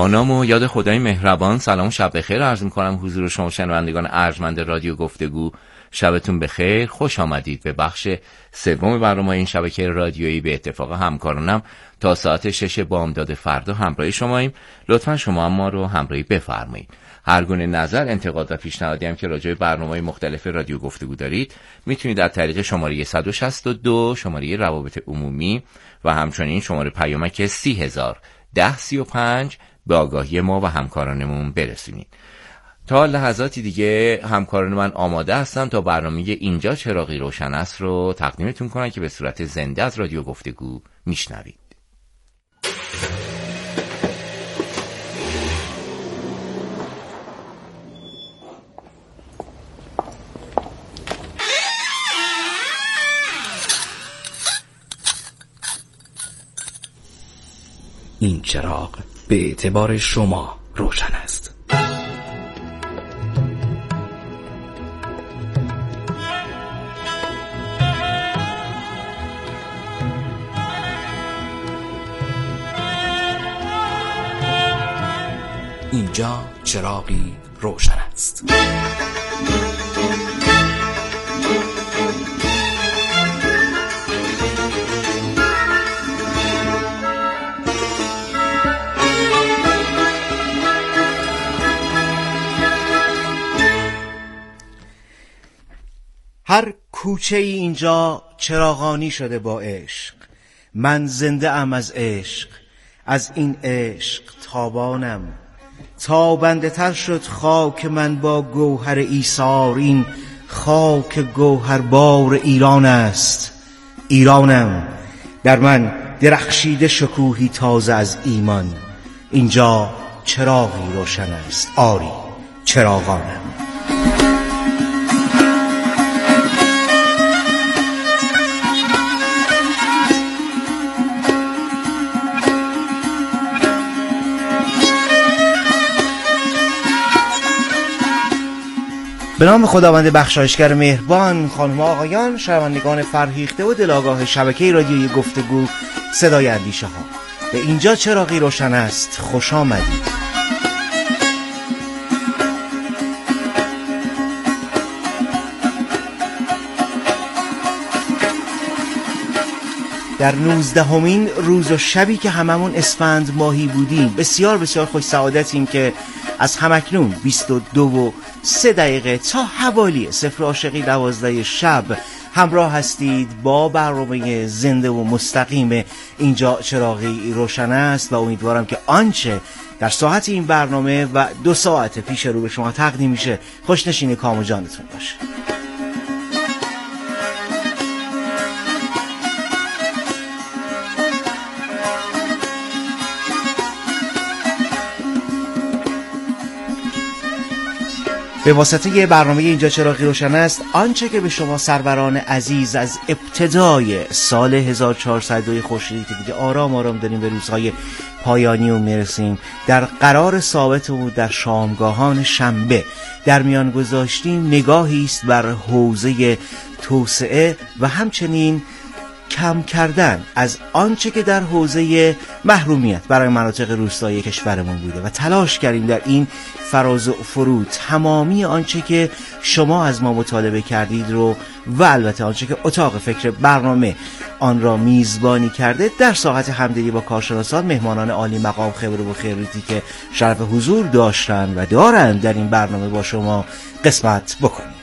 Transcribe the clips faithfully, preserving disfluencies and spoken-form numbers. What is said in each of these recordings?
با نام و یاد خدای مهربان سلام و شب بخیر عرض می‌کنم حضور شما شنوندگان ارجمند رادیو گفتگو. شبتون بخیر، خوش آمدید به بخش سوم برنامه این شبکه رادیویی. به اتفاق همکارانم تا ساعت شش بامداد فردا همراه شماییم. لطفا شما هم ما رو همراهی بفرمایید. هر گونه نظر، انتقاد و پیشنهادی هم که راجع به برنامه‌های مختلف رادیو گفتگو دارید میتونید در طریق شماره صد و شصت و دو شماره روابط عمومی و همچنین شماره پیامک سی هزار ده سی و پنج به آگاهی ما و همکارانمون برسونید. تا لحظاتی دیگه همکاران من آماده هستن تا برنامه اینجا چراغی روشن است رو تقدیمتون کنن که به صورت زنده از رادیو گفتگو میشنوید. این چراغ به اعتبار شما روشن است. اینجا چراغی روشن است. هر کوچه ای اینجا چراغانی شده با عشق. من زنده ام از عشق، از این عشق تابانم. تابنده تر شد خاک من با گوهر ایثار. این خاک گوهربار ایران است، ایرانم. در من درخشیده شکوهی تازه از ایمان. اینجا چراغی روشن است، آری چراغانم. به نام خداوند بخشایشگر مهربان، خانم و آقایان، شنوندگان فرهیخته و دلاگاه شبکه رادیویی گفتگو صدای اندیشه ها، به اینجا چراغی روشن است خوش آمدید. در نوزدهمین روز و شبی که هممون اسفند ماهی بودیم، بسیار بسیار خوش سعادتیم که از همکنون بیست و دو و سه دقیقه تا حوالی صفر عاشقی دوازده شب همراه هستید با برنامه زنده و مستقیم اینجا چراغی روشن است و امیدوارم که آنچه در ساعت این برنامه و دو ساعت پیش رو به شما تقدیم میشه خوشنشین کام و جانتون باشه. به واسطه برنامه اینجا چراغی روشن است آنچه که به شما سروران عزیز از ابتدای سال هزار و چهارصد خورشیدی که دیگه آرام آرام داریم به روزهای پایانی و میرسیم، در قرار ثابتمون در شامگاهان شنبه در میان گذاشتیم، نگاهی است بر حوزه توسعه و همچنین کم کردن از آنچه که در حوزه محرومیت برای مناطق روستایی کشورمون بوده و تلاش کردیم در این فراز و فرود تمامی آنچه که شما از ما مطالبه کردید رو و البته آنچه که اتاق فکر برنامه آن را میزبانی کرده در ساعت همدلی با کارشناسان، مهمانان عالی مقام، خبره و خیریتی که شرف حضور داشتن و دارن در این برنامه با شما قسمت بکنیم.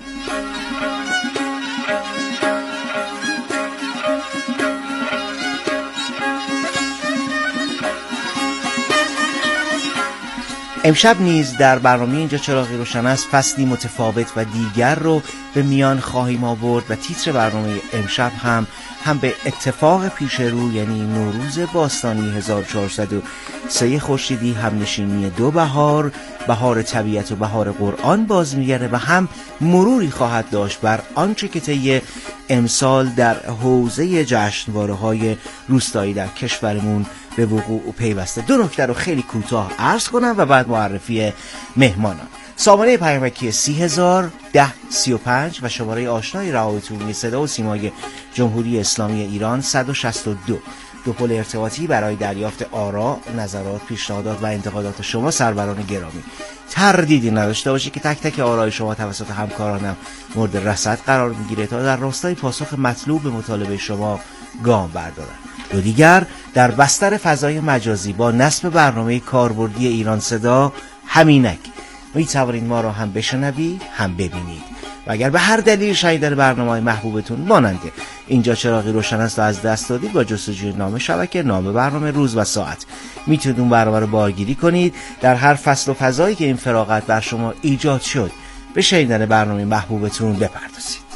امشب نیز در برنامه اینجا چراغی روشن است فصلی متفاوت و دیگر رو به میان خواهیم آورد و تیتر برنامه امشب هم هم به اتفاق پیش رو، یعنی نوروز باستانی هزار و چهارصد و سه خورشیدی، هم نشینی دو بهار، بهار طبیعت و بهار قرآن باز میگرده و هم مروری خواهد داشت بر آنچه که طی امسال در حوزه جشنواره‌های روستایی در کشورمون به وقوع پیوسته. دو نکته رو خیلی کوتاه عرض کنم و بعد معرفی مهمانان. سامانه پیامکی سی هزار ده سی و پنج و شماره آشنای روابط عمومی صدا و سیمای جمهوری اسلامی ایران صد و شصت و دو دو پل ارتباطی برای دریافت آرا، نظرات، پیشنهادات و انتقادات شما سروران گرامی. تردیدی نداشته باشید که تک تک آرای شما توسط همکارانم مورد رصد قرار میگیره تا در راستای پاسخ مطلوب به مطالبه شما گام بردارن. دو دیگر در بستر فضای مجازی با نصب برنامه کاربردی ایران صدا همینک می توانید ما را هم بشنوید هم ببینید و اگر به هر دلیل شنیدن برنامه‌های محبوبتون ماننده اینجا چراغی روشن است و از دست دادید، با جستجوی نام شبکه، نام برنامه، روز و ساعت میتونید اون برنامه رو بارگیری کنید. در هر فصل و فضایی که این فراغت بر شما ایجاد شد به شنیدن برنامه محبوبتون بپردازید.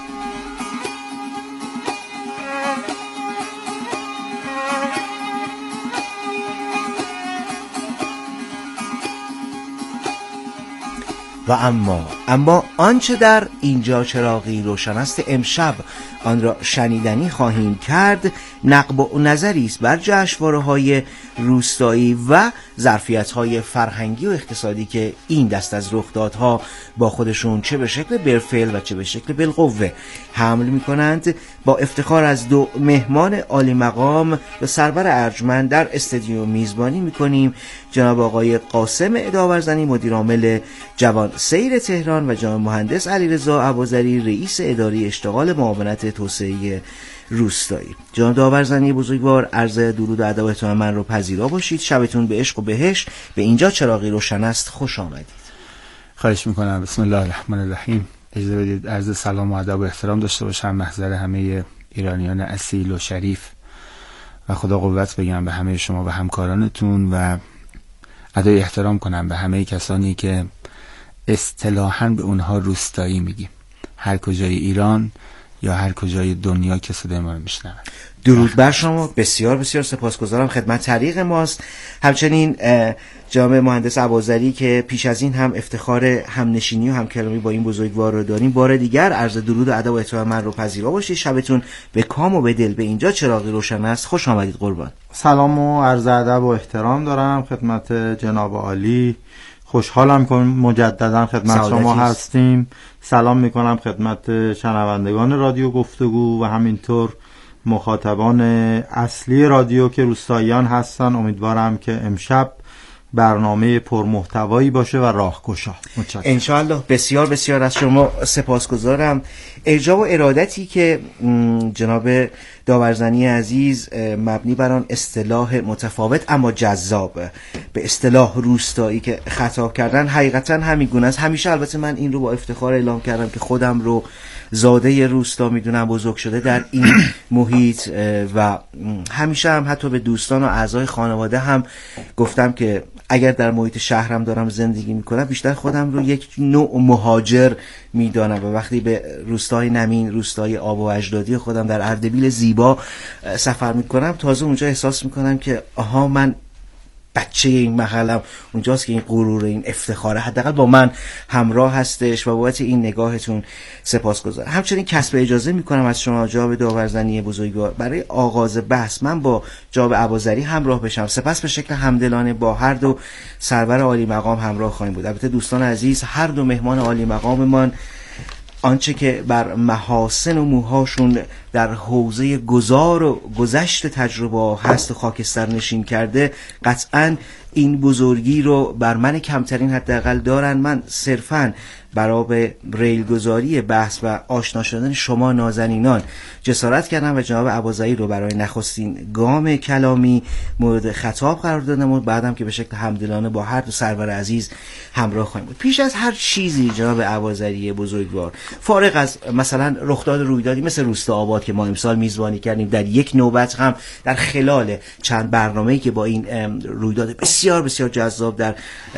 و اما اما آنچه در اینجا چراغی روشن است امشب آن را شنیدنی خواهیم کرد، نقب و نظری است بر جشنواره‌های روستایی و ظرفیت‌های فرهنگی و اقتصادی که این دست از رخدادها با خودشون چه به شکل بالفعل و چه به شکل بالقوه حمل می‌کنند. با افتخار از دو مهمان عالی مقام و سرور ارجمند در استودیو میزبانی می‌کنیم، جناب آقای قاسم داورزنی مدیر عامل جوان سیر تهران و جناب مهندس علیرضا ابوذری رئیس اداره اشتغال معاونت توسعه روستایی. جناب داورزنی بزرگوار، عرض درود و ادب و احترام من رو پذیرا باشید. شبتون به عشق و بهشت. به اینجا چراغی روشن است خوش آمدید. خواهش میکنم. بسم الله الرحمن الرحیم. اجازه بدید عرض سلام و ادب و احترام داشته باشم محضر همه ایرانیان اصیل و شریف و خدا قوت بگم به همه شما و همکارانتون و ادای احترام کنم به همه کسانی که اصطلاحاً به اونها روستایی میگیم، هر کجای ایران یا هر کجای دنیا که صدای ما رو میشنون. درود بر شما. بسیار بسیار سپاسگزارم. خدمت طریق ماست. همچنین جناب مهندس ابوذری که پیش از این هم افتخار همنشینی و همکلامی با این بزرگوار رو داریم، بار دیگر عرض درود و ادب و احترام من رو پذیرا باشید. شبتون به کام و به دل. به اینجا چراغی روشن است خوش آمدید قربان. سلام و عرض ادب و احترام دارم خدمت جناب عالی. خوشحالم که مجددا خدمت شما هستیم. سلام میکنم خدمت شنوندگان رادیو گفتگو و همینطور مخاطبان اصلی رادیو که روستاییان هستن. امیدوارم که امشب برنامه پرمحتوایی باشه و راهگشا. انشاءالله. بسیار بسیار از شما سپاسگزارم. ارجاع و ارادتی که جناب داورزنی عزیز مبنی بر آن اصطلاح متفاوت اما جذاب به اصطلاح روستایی که خطاب کردن حقیقتا همیگونه است. همیشه البته من این رو با افتخار اعلام کردم که خودم رو زاده روستا میدونم، بزرگ شده در این محیط و همیشه هم حتی به دوستان و اعضای خانواده هم گفتم که اگر در محیط شهرم دارم زندگی میکنم بیشتر خودم رو یک نوع مهاجر میدانم و وقتی به روستای نمین، روستای آب و اجدادی خودم در اردبیل زیبا سفر میکنم تازه اونجا احساس میکنم که آها من بچه این محلم، اونجاست که این غرور، این افتخاره حداقل با من همراه هستش و بابت این نگاهتون سپاسگزارم. همچنین کسب اجازه میکنم از شما جناب داورزنی بزرگوار برای آغاز بحث من با جناب ابوذری همراه بشم، سپس به شکل همدلانه با هر دو سرور عالی مقام همراه خواهیم بود. البته دوستان عزیز، هر دو مهمان عالی مقاممان آنچه که بر محاسن و موهاشون در حوزه گذار و گذشت تجربه هست و خاکستر نشین کرده قطعاً این بزرگی رو بر من کمترین حداقل دارن. من صرفاً برای ریلگذاری بحث و آشنا شدن شما نازنینان جسارت کردم و جناب ابوذری رو برای نخستین گام کلامی مورد خطاب قرار دادم و بعدم که به شکل همدلانه با هر دو سرور عزیز همراه خواهیم بود. پیش از هر چیزی جناب ابوذری بزرگوار، فارغ از مثلا رخداد رویدادی مثل روستا آباد که ما امسال میزبانی کردیم، در یک نوبت هم در خلال چند برنامه‌ای که با این رویداد بسیار بسیار جذاب در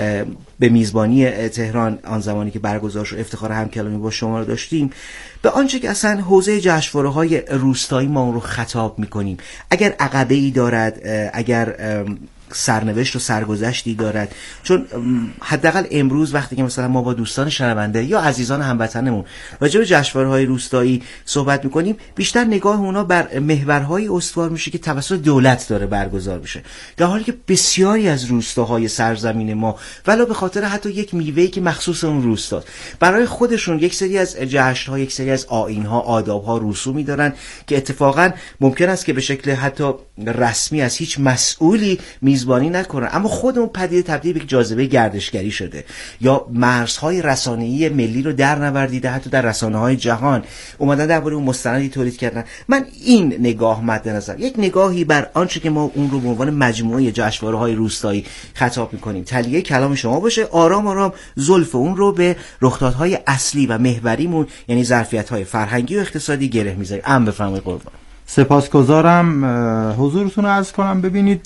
به میزبانی تهران آن زمانی که برگزار شد افتخار همکلامی با شما رو داشتیم، به آنچه که اصلا حوزه جشنواره‌های روستایی ما اون رو خطاب می‌کنیم، اگر عقبه‌ای دارد، اگر سرنوشت و سرگذشتی دارد. چون حداقل امروز وقتی که مثلا ما با دوستان شنونده یا عزیزان هموطنمون راجع به جشنواره‌های روستایی صحبت میکنیم، بیشتر نگاه اونا بر محورهای استوار میشه که توسط دولت داره برگزار میشه، در حالی که بسیاری از روستاهای سرزمین ما ولو به خاطر حتی یک میوه‌ای که مخصوص اون روستاست، برای خودشون یک سری از جشن‌ها، یک سری از آیین‌ها، آداب‌ها، رسومی دارن که اتفاقاً ممکن است که به شکل حتی رسمی از هیچ مسئولی میزبانی نکنن، اما خود اون پدیده تبدیل به یک جاذبه گردشگری شده یا مرزهای رسانه‌ای ملی رو در نوردیده، حتی در رسانه‌های جهان اومدن درباره اون مستندی تولید کردن. من این نگاه مد نظر، یک نگاهی بر آنچه که ما اون رو به عنوان مجموعه جشنواره‌های روستایی خطاب می‌کنیم تلیه کلام شما باشه، آرام آرام زلف اون رو به رخدادهای اصلی و محوریمون یعنی ظرفیت‌های فرهنگی و اقتصادی گره می‌ذاریم. ام بفرمایید قربان. سپاسگزارم. حضورتون رو عرض کنم. ببینید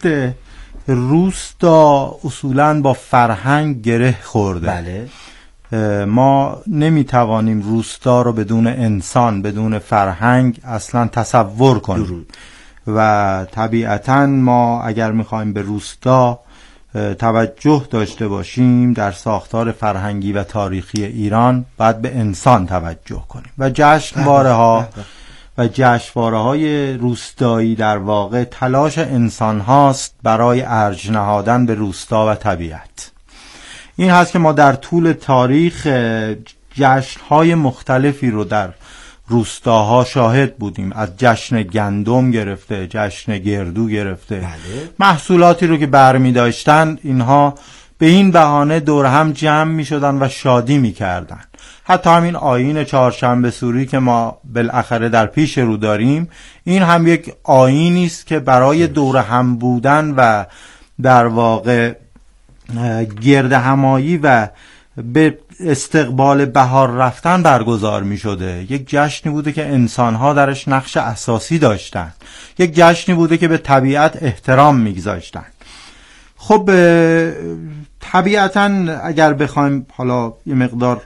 روستا اصولاً با فرهنگ گره خورده. بله. ما نمیتوانیم روستا رو بدون انسان، بدون فرهنگ اصلا تصور کنیم درود. و طبیعتاً ما اگر میخوایم به روستا توجه داشته باشیم در ساختار فرهنگی و تاریخی ایران، باید به انسان توجه کنیم و جشنواره ها و جشنواره های روستایی در واقع تلاش انسان هاست برای ارج نهادن به روستا و طبیعت. این هست که ما در طول تاریخ جشن های مختلفی رو در روستاها شاهد بودیم، از جشن گندم گرفته، جشن گردو گرفته. بله. محصولاتی رو که برمی داشتن اینها به این بهانه دور هم جمع می شدن و شادی می کردن. حتی همین آیین چهارشنبه سوری که ما بالاخره در پیش رو داریم، این هم یک آیینی است که برای دور هم بودن و در واقع گرد همایی و به استقبال بهار رفتن برگزار می شده. یک جشنی بوده که انسانها درش نقش اساسی داشتن، یک جشنی بوده که به طبیعت احترام می گذاشتن. خب طبیعتاً اگر بخوایم حالا یه مقدار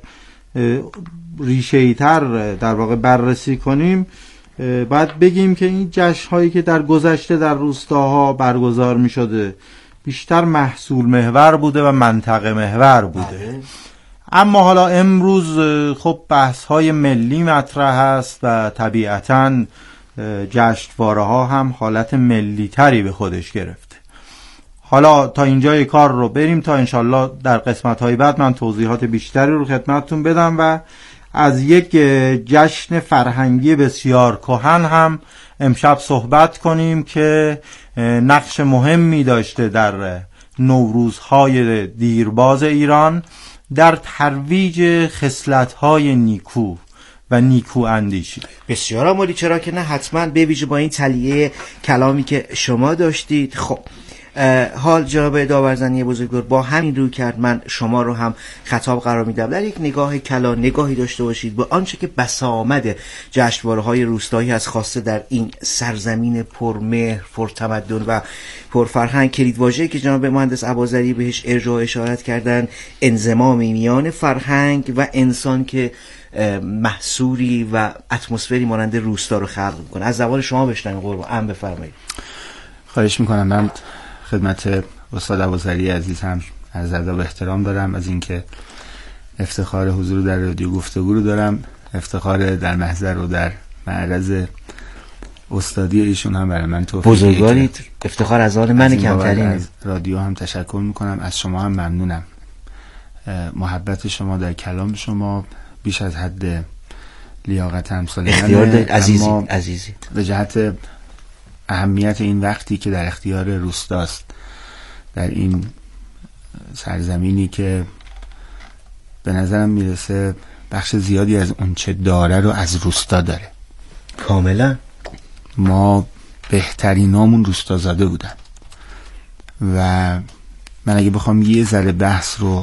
ریشه‌ای تر در واقع بررسی کنیم، باید بگیم که این جشن‌هایی که در گذشته در روستاها برگزار می شده بیشتر محصول محور بوده و منطقه محور بوده. بله. اما حالا امروز خب بحث‌های ملی مطرح است و طبیعتاً جشنواره ها هم حالت ملی تری به خودش گرفته. حالا تا اینجای کار رو بریم تا انشالله در قسمت‌های بعد من توضیحات بیشتری رو خدمتتون بدم و از یک جشن فرهنگی بسیار کهن هم امشب صحبت کنیم که نقش مهمی داشته در نوروزهای دیرباز ایران در ترویج خصلت‌های نیکو و نیکو اندیشی. بسیار عالی، چرا که نه، حتما به ویژه با این تلیه کلامی که شما داشتید. خب حال جناب داورزنی بزرگوار با همین روی کرد من شما رو هم خطاب قرار میدم در یک نگاه کلا نگاهی داشته باشید به آنچه که بسامد جشنواره‌های روستایی از خواسته در این سرزمین پرمهر، پرتمدن و پرفرهنگ. کلیدواژه‌ای که جناب مهندس اباظری بهش ارجاع اشارت کردن انضمامی میان فرهنگ و انسان که محصوری و اتمسفری مانند روستا رو خلق میکنه. از زبان شما بشنویم قربان. ام بفرمایید. خواهش میکنم. من خدمت استاد اباظری عزیز هم از ادب و احترام دارم از اینکه افتخار حضور در رادیو گفتگو رو دارم، افتخار در محضر و در معرض استادی ایشون هم برای من توفیق بزرگوارید. افتخار از آن من کمترین. از رادیو هم تشکر میکنم، از شما هم ممنونم. محبت شما در کلام شما بیش از حد لیاقت امثال منه. اختیار دارید عزیزی عزیزی. به جهت اهمیت این وقتی که در اختیار روستاست، در این سرزمینی که به نظرم میرسه بخش زیادی از اون چه داره رو از روستا داره. کاملا. ما بهترینامون روستا زاده بودن و من اگه بخوام یه ذره بحث رو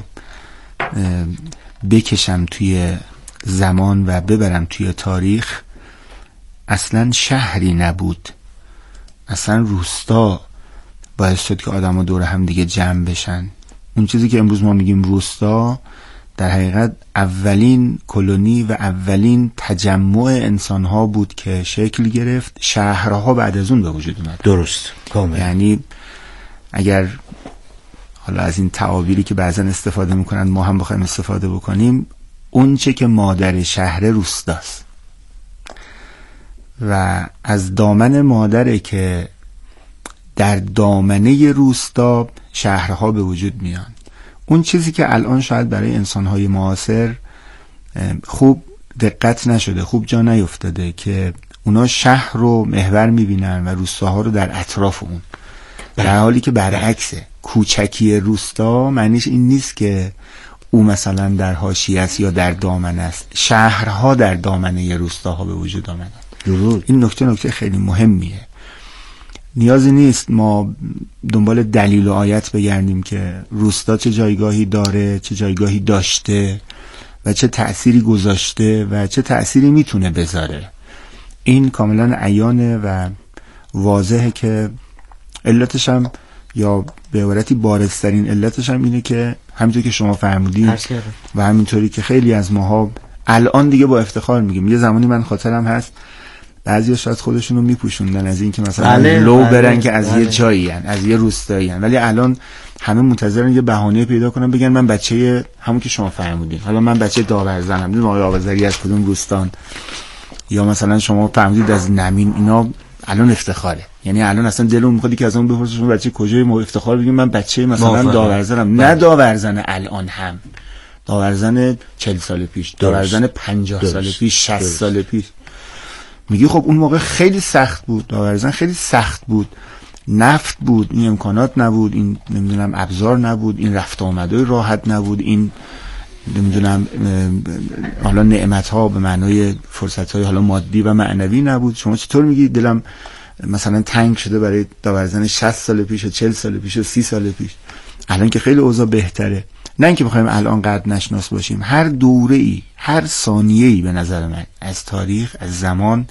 بکشم توی زمان و ببرم توی تاریخ، اصلا شهری نبود، اصلا روستا باعث شد که آدم ها دور هم دیگه جمع بشن. اون چیزی که امروز ما میگیم روستا در حقیقت اولین کلونی و اولین تجمع انسان ها بود که شکل گرفت. شهرها بعد از اون به وجود اومد. درست، کامل. یعنی اگر حالا از این تعابیری که بعضا استفاده میکنن ما هم بخوایم استفاده بکنیم، اون چه که مادر شهر روستاست و از دامن مادره که در دامنه روستا شهرها به وجود میان. اون چیزی که الان شاید برای انسانهای معاصر خوب دقت نشده، خوب جا نیفتاده، که اونا شهر رو محور میبینن و روستاها رو در اطراف اون، در حالی که برعکسه. کوچکی روستا معنیش این نیست که او مثلا در حاشیه است یا در دامنه است. شهرها در دامنه روستاها به وجود آمدن. درود. این نکته نکته خیلی مهمیه. نیازی نیست ما دنبال دلیل و آیت بگردیم که روستا چه جایگاهی داره، چه جایگاهی داشته و چه تأثیری گذاشته و چه تأثیری میتونه بذاره. این کاملا عیانه و واضحه که علتش هم یا به عبارتی بارزترین علتش هم اینه که همینطور که شما فرمودید و همینطوری که خیلی از ماها الان دیگه با افتخار میگیم. یه زمانی من خاطرم هست بعضی شاید خودشونو میپوشوندن از این که مثلا بله، لو بله، برن که از بله. یه جایی هن، از یه روستایی هن. ولی الان همه منتظرن یه بهانه پیدا کنن بگن من بچه همون که شما فرمودین، حالا من بچه داورزنم، نمیدونم آقای آوازری از کدوم روستان، یا مثلا شما فرمودید از نمین. اینا الان افتخاره. یعنی الان اصلا دلم میخواد که از اون بپرسه شما بچه کجای؟ ما افتخار بگیم من بچه مثلا داورزنم. نه داورزن الان هم، داورزن چهل سال پیش، داورزن پنجاه سال پیش، شصت سال پیش. میگی خب اون موقع خیلی سخت بود، داورزن خیلی سخت بود، نفت بود، این امکانات نبود، این نمیدونم ابزار نبود، این رفت آمدای راحت نبود، این نمیدونم حالا نعمت ها به معنای فرصت های حالا مادی و معنوی نبود. شما چطور میگی دلم مثلا تنگ شده برای داورزن شصت سال پیش و چهل سال پیش و سی سال پیش؟ الان که خیلی اوضاع بهتره. نه اینکه بخوایم الان قدر نشناس باشیم، هر دوره ای، هر ثانیه ای به نظر من از تاریخ، از زمان،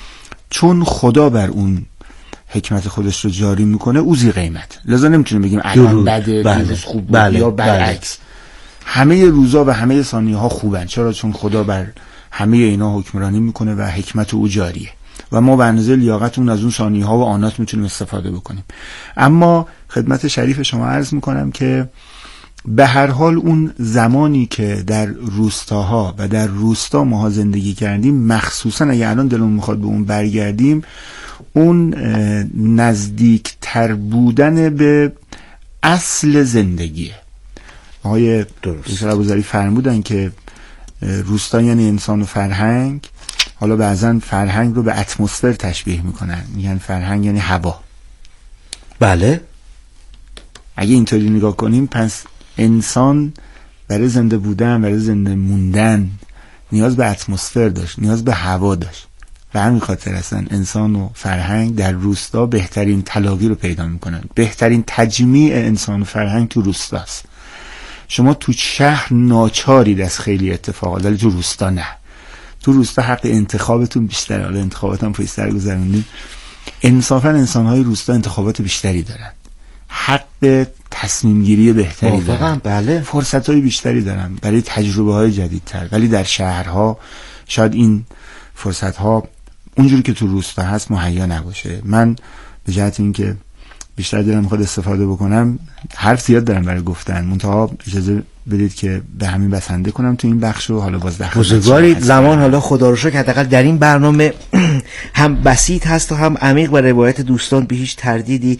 چون خدا بر اون حکمت خودش رو جاری میکنه اوزی قیمت. لذا نمیتونیم بگیم الان بده، بله، خوب بود بله، یا برعکس. بله. همه روزا و همه ثانیه ها خوبن. چرا؟ چون خدا بر همه اینا حکمرانی میکنه و حکمت او جاریه و ما به اندازه لیاقتمون از اون ثانیه ها و آنات میتونیم استفاده بکنیم. اما خدمت شریف شما عرض میکنم که به هر حال اون زمانی که در روستاها و در روستا ماها زندگی کردیم، مخصوصا اگه الان دلمون میخواد به اون برگردیم، اون نزدیک تر بودن به اصل زندگیه. آقای دکتر ابوذری فرمودن که روستا یعنی انسان و فرهنگ. حالا بعضن فرهنگ رو به اتمسفر تشبیه میکنن، میگن فرهنگ یعنی هوا. بله، اگه اینطوری نگاه کنیم پس انسان برای زنده بودن، برای زنده موندن نیاز به اتمسفر داشت، نیاز به هوا داشت. و همین خاطر هستن انسان و فرهنگ در روستا بهترین تلاقی رو پیدا میکنن. بهترین تجمیع انسان و فرهنگ تو روستاست. شما تو شهر ناچارید از خیلی اتفاقات، ولی تو روستا نه. تو روستا حق انتخابتون بیشتره. حالا انتخابات هم پیشتر گذروندیم. انصافا انسانهای روستا انتخابات بیشتری دارن، حق تصمیم گیری بهتری دارن، بله، فرصت های بیشتری دارن برای تجربه های جدیدتر. ولی در شهرها شاید این فرصت ها اونجوری که تو روستا هست مهیا نباشه. من به جهت این که بیشتر دلم میخواد استفاده بکنم، حرف زیاد دارم برای گفتن، منتها اجازه بدید که به همین بسنده کنم تو این بخش و حالا باز در بزرگواری زمان. حالا خدا رو شکر حداقل در این برنامه هم بسیط هست و هم عمیق و روایت دوستان به هیچ تردیدی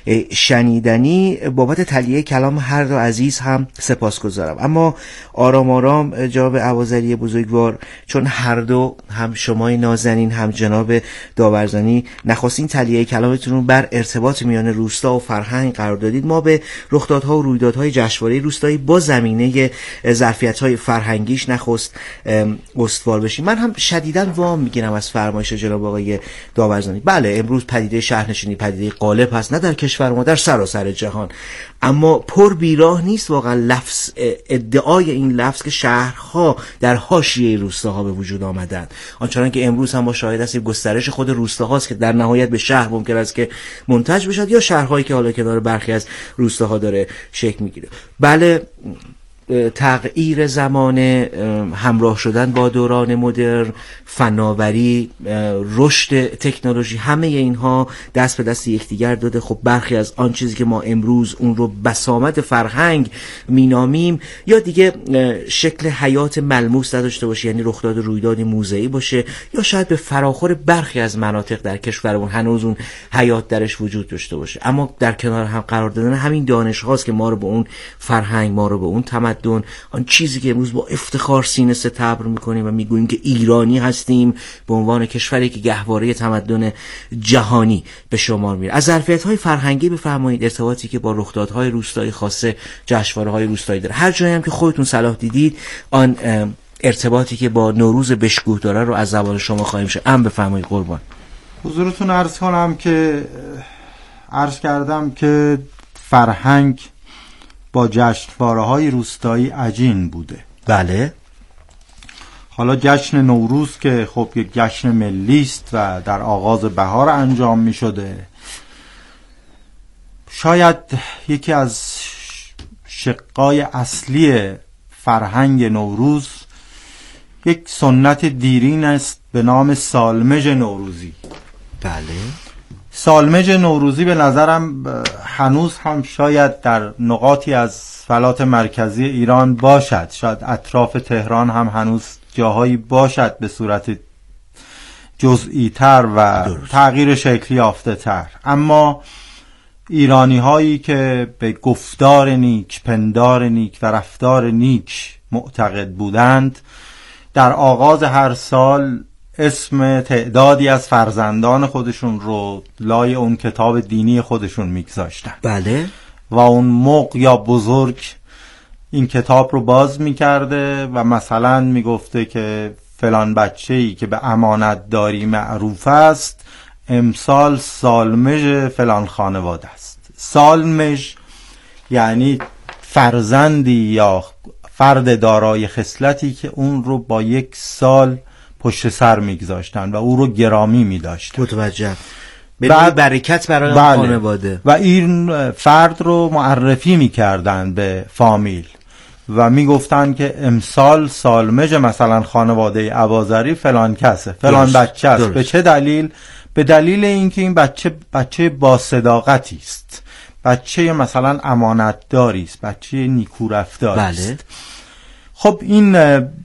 شنیدنی. بابت تلیه کلام هر دو عزیز هم سپاسگزارم. اما آرام آرام جناب ابوذری بزرگوار، چون هر دو، هم شمای نازنین هم جناب داورزنی، نخستین تلیه کلامتون رو بر ارتباط میان روستا و فرهنگ قرار دادید، ما به رخدادها و رویدادهای جشنواره روستایی با زمینه ظرفیت‌های فرهنگیش نخست استوار بشیم. من هم شدیداً وام میگیرم از فرمایش جناب آقای داورزنی. بله، امروز پدیده شهرنشینی پدیده غالب هست، نه در کشور ما، در سراسر جهان. اما پر بیراه نیست واقعا لفظ ادعای این لفظ که شهرها در حاشیه روستاها به وجود آمدند. آنچنان که امروز هم ما شاهد هستیم گسترش خود روستاهاست که در نهایت به شهر ممکن است که منتج بشد، یا شهرهایی که حالا کنار برخی از روستاها داره شکل میگیره. بله، تغییر زمان، همراه شدن با دوران مدرن، فناوری، رشد تکنولوژی، همه اینها دست به دست یکدیگر داده. خب برخی از آن چیزی که ما امروز اون رو بسامد فرهنگ مینامیم یا دیگه شکل حیات ملموس نداشته باشه، یعنی رخداد رویداد موضعی باشه، یا شاید به فراخور برخی از مناطق در کشورمون هنوز اون حیات درش وجود داشته باشه. اما در کنار هم قرار دادن همین دانش هاست که ما رو به اون فرهنگ، ما رو به اون تمدن، آن چیزی که امروز با افتخار سینه ستبر میکنیم و میگوییم که ایرانی هستیم، به عنوان کشوری که گهواره تمدن جهانی به شمار میره. از ظرفیت‌های فرهنگی بفرمایید، ارتباطی که با رخدادهای روستایی خاصه جشنواره‌های روستایی داره. هر جایی هم که خودتون صلاح دیدید آن ارتباطی که با نوروز بشکوه داره رو از زبان شما خواهیم شد. ام بفرمایید قربان. حضورتون عرض کنم که عرض کردم که فرهنگ با جشنواره‌های روستایی عجین بوده. بله. حالا جشن نوروز که خب یک جشن ملی است و در آغاز بهار انجام می شده، شاید یکی از شقای اصلی فرهنگ نوروز یک سنت دیرین است به نام سالمژ نوروزی. بله. سالمژ نوروزی به نظرم هنوز هم شاید در نقاطی از فلات مرکزی ایران باشد، شاید اطراف تهران هم هنوز جاهایی باشد به صورت جزئی تر و درست. تغییر شکلی یافته تر، اما ایرانی هایی که به گفتار نیک، پندار نیک و رفتار نیک معتقد بودند در آغاز هر سال اسم تعدادی از فرزندان خودشون رو لای اون کتاب دینی خودشون میگذاشتن. بله. و اون مق یا بزرگ این کتاب رو باز میکرده و مثلا میگفته که فلان بچه‌ای که به امانت داری معروف است امسال سالمژ فلان خانواده است. سالمژ یعنی فرزندی یا فرد دارای خصلتی که اون رو با یک سال پشت سر میگذاشتن و او رو گرامی میداشتن. متوجه. بعد برکت برای بله. خانواده. و این فرد رو معرفی میکردن به فامیل و میگفتن که امسال سالمژ مثلا خانواده اباظری فلان کسه، فلان بچه است. به چه دلیل؟ به دلیل اینکه این بچه بچه با صداقتی است، بچه مثلا امانتداری است، بچه نیکو رفتاری است. بله. خب این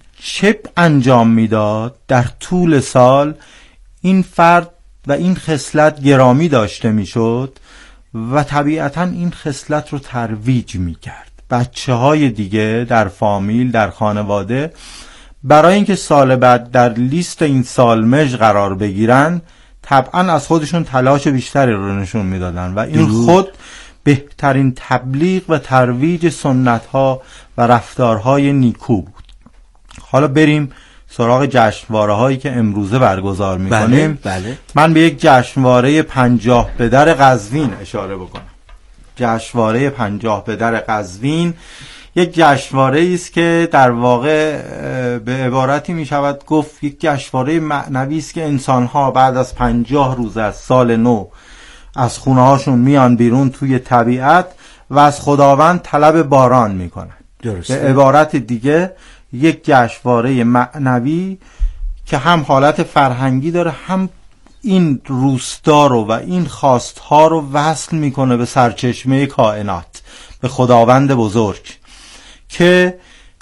چه انجام میداد؟ در طول سال این فرد و این خصلت گرامی داشته میشد و طبیعتا این خصلت رو ترویج میکرد. بچه های دیگه در فامیل، در خانواده، برای اینکه سال بعد در لیست این سالمژ قرار بگیرن طبعا از خودشون تلاش بیشتری رو نشون میدادن و این خود بهترین تبلیغ و ترویج سنت ها و رفتارهای نیکو بود. حالا بریم سراغ جشنواره هایی که امروزه برگزار میکنیم. بله، بله. من به یک جشنواره پنجاه به در قزوین اشاره بکنم. جشنواره پنجاه به در قزوین یک جشنواره است که در واقع به عبارتی می شود گفت یک جشنواره معنوی است که انسان ها بعد از پنجاه روز از سال نو از خونه هاشون میان بیرون توی طبیعت و از خداوند طلب باران میکنن. درسته. به عبارت دیگه یک جشنواره معنوی که هم حالت فرهنگی داره، هم این روستا رو و این خواستها رو وصل میکنه به سرچشمه کائنات، به خداوند بزرگ که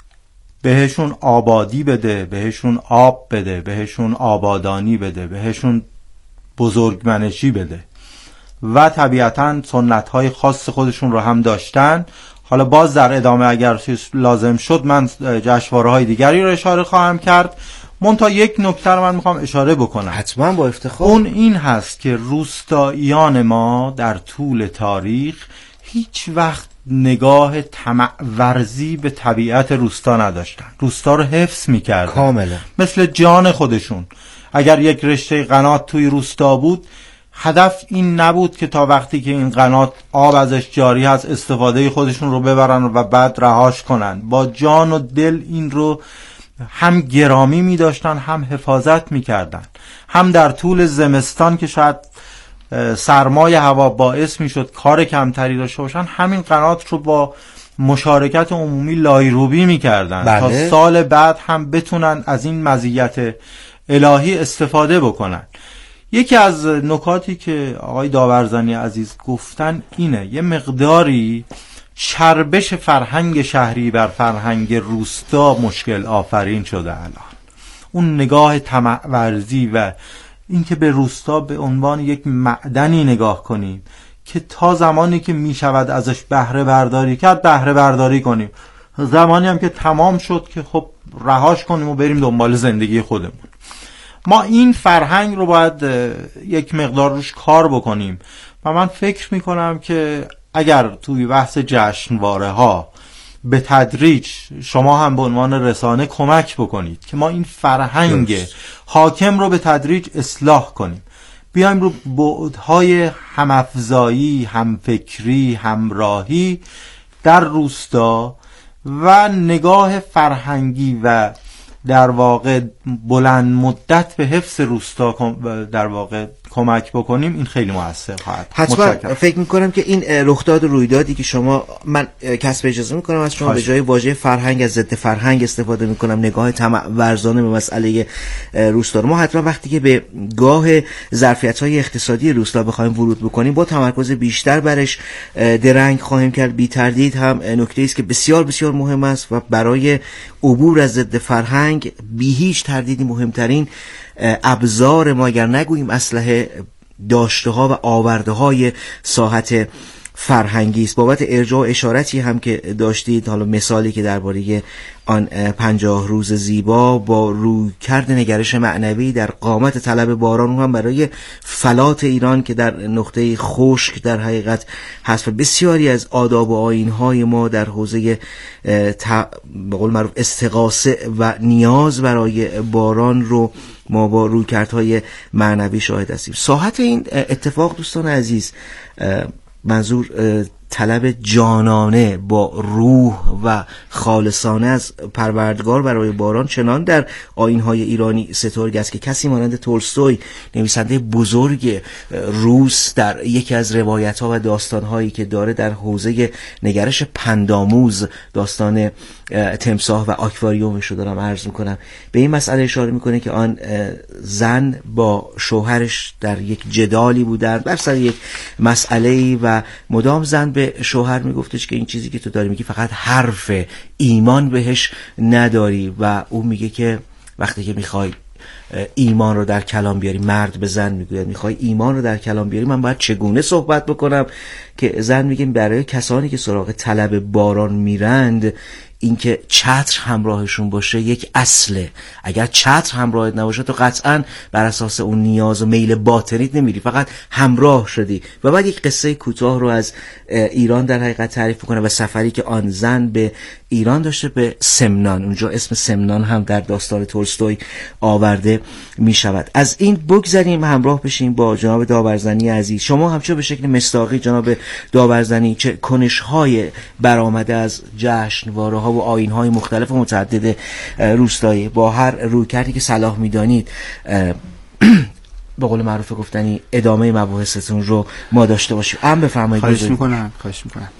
بهشون آبادی بده، بهشون آب بده، بهشون آبادانی بده، بهشون بزرگمنشی بده و طبیعتاً سنت‌های خاص خودشون رو هم داشتن. حالا باز در ادامه اگر لازم شد من جشنواره‌های دیگری رو اشاره خواهم کرد. منتها یک نکته رو من میخوام اشاره بکنم، حتما با افتخار. اون این هست که روستاییان ما در طول تاریخ هیچ وقت نگاه طمع ورزی به طبیعت روستا نداشتن. روستا رو حفظ میکردن کاملا، مثل جان خودشون. اگر یک رشته قنات توی روستا بود، هدف این نبود که تا وقتی که این قنات آب ازش جاری هست استفاده خودشون رو ببرن و بعد رهاش کنن. با جان و دل این رو هم گرامی می داشتن، هم حفاظت می کردن، هم در طول زمستان که شاید سرمای هوا باعث می شد کار کمتری داشته باشن، همین قنات رو با مشارکت عمومی لایروبی میکردن بله. تا سال بعد هم بتونن از این مزیت الهی استفاده بکنن. یکی از نکاتی که آقای داورزنی عزیز گفتن اینه، یه مقداری چربش فرهنگ شهری بر فرهنگ روستا مشکل آفرین شده الان. اون نگاه طمع ورزی و اینکه به روستا به عنوان یک معدنی نگاه کنیم که تا زمانی که می شود ازش بهره برداری کرد بهره برداری کنیم، زمانی هم که تمام شد که خب رهاش کنیم و بریم دنبال زندگی خودمون. ما این فرهنگ رو باید یک مقدار روش کار بکنیم و من فکر می کنم که اگر توی بحث جشنواره ها به تدریج شما هم به عنوان رسانه کمک بکنید که ما این فرهنگ حاکم رو به تدریج اصلاح کنیم، بیایم رو بعدهای همافزایی، همفکری، همراهی در روستا و نگاه فرهنگی و در واقع بلند مدت به حفظ روستا در واقع کمک بکنیم، این خیلی موثر خواهد. حتما فکر میکنم که این رخداد و رویدادی که شما، من کسب اجازه میکنم از شما به جای واژه فرهنگ از ضد فرهنگ استفاده میکنم، نگاه طمع ورزانه به مسئله روستا. ما حتما وقتی که به گاه ظرفیت‌های اقتصادی روستا بخوایم ورود بکنیم با تمرکز بیشتر برش درنگ خواهیم کرد. بی تردید هم نکته است که بسیار بسیار مهم است و برای عبور از ضد فرهنگ بی هیچ تردیدی مهمترین ابزار ما، اگر نگوییم اسلحه، داشته ها و آورده های ساحت فرهنگی است. بابت ارجاع و اشارتی هم که داشتید، حالا مثالی که درباره آن پنجاه روز زیبا با رویکرد نگرش معنوی در قامت طلب باران هم برای فلات ایران که در نقطه خشک در حقیقت هست و بسیاری از آداب و آیین‌های ما در حوزه به قول معروف استغاثه و نیاز برای باران رو ما با رویکردهای معنوی شاهد هستیم. ساحت این اتفاق دوستان عزیز، منظور طلب جانانه با روح و خالصانه از پروردگار برای باران چنان در آیین‌های ایرانی سترگ است که کسی مانند تولستوی، نویسنده بزرگ روس، در یکی از روایت‌ها و داستان‌هایی که داره در حوزه نگرش پندآموز، داستان تمساح و آکواریومش رو دارم عرض میکنم، به این مسئله اشاره میکنه که آن زن با شوهرش در یک جدالی بودن بر سر یک مسئله‌ای و مدام زن به شوهر میگفتش که این چیزی که تو داری میگی فقط حرف، ایمان بهش نداری. و اون میگه که وقتی که میخوای ایمان رو در کلام بیاری، مرد به زن میگوید میخوای ایمان رو در کلام بیاری، من باید چگونه صحبت بکنم؟ که زن میگه برای کسانی که سراغ طلب باران میرند، اینکه چتر همراهشون باشه یک اصله. اگر چتر همراهت نباشه تو قطعا بر اساس اون نیاز و میل باطنیت نمیری، فقط همراه شدی. و بعد یک قصه کوتاه رو از ایران در حقیقت تعریف کنه و سفری که آن زن به ایران داشته به سمنان. اونجا اسم سمنان هم در داستان تولستوی آورده می شود. از این بگذاریم، همراه بشیم با جناب داورزنی عزیز. شما همچون به شکل مصداقی جناب داورزنی چه کنش‌های برآمده از جشنواره‌ها و آیین‌های مختلف و متعدد روستایی با هر رویکردی که صلاح می‌دانید به قول معروف گفتنی ادامه مباحثتون رو ما داشته باشیم. ام بفرمایید. خواهش می‌کنم خواهش می‌کنم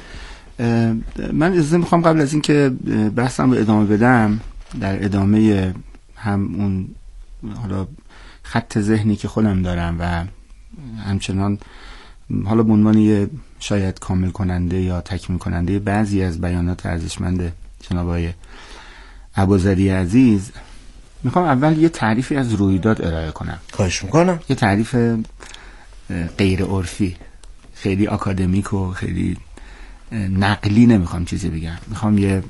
من اجازه می‌خوام قبل از اینکه بحثم رو ادامه بدم، در ادامه هم اون حالا خط ذهنی که خودم دارم و همچنان حالا به عنوان یه شاید کامل کننده یا تکمیل کننده بعضی از بیانات ارزشمند جناب آقای ابوذری عزیز، میخوام اول یه تعریفی از رویداد ارائه کنم. خواهش میکنم. یه تعریف غیر عرفی، خیلی آکادمیک و خیلی نقلی نمیخوام چیزی بگم، میخوام یه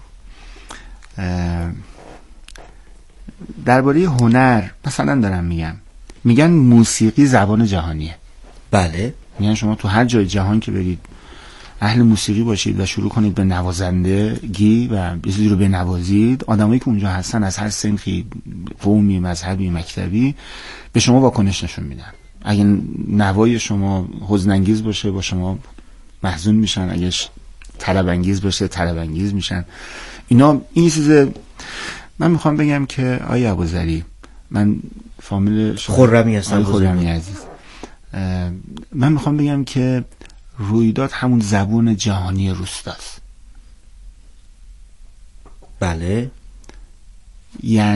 درباره هنر مثلا دارم میگم، میگن موسیقی زبان جهانیه. بله. میگن شما تو هر جای جهان که برید اهل موسیقی باشید و شروع کنید به نوازندگی و یه چیزی رو بنوازید، آدمایی که اونجا هستن از هر سنخی، قومی، مذهبی، مکتبی، به شما واکنش نشون میدن. اگه نوای شما حزن انگیز باشه با شما محزون میشن، اگه طرب انگیز باشه طرب انگیز میشن. اینا این چیزه. من میخوام بگم که آیا ابوذری، من فامیل خرمی هستم، خرمی عزیز، من میخوام بگم که رویداد همون زبون جهانی روستاست. بله. یعنی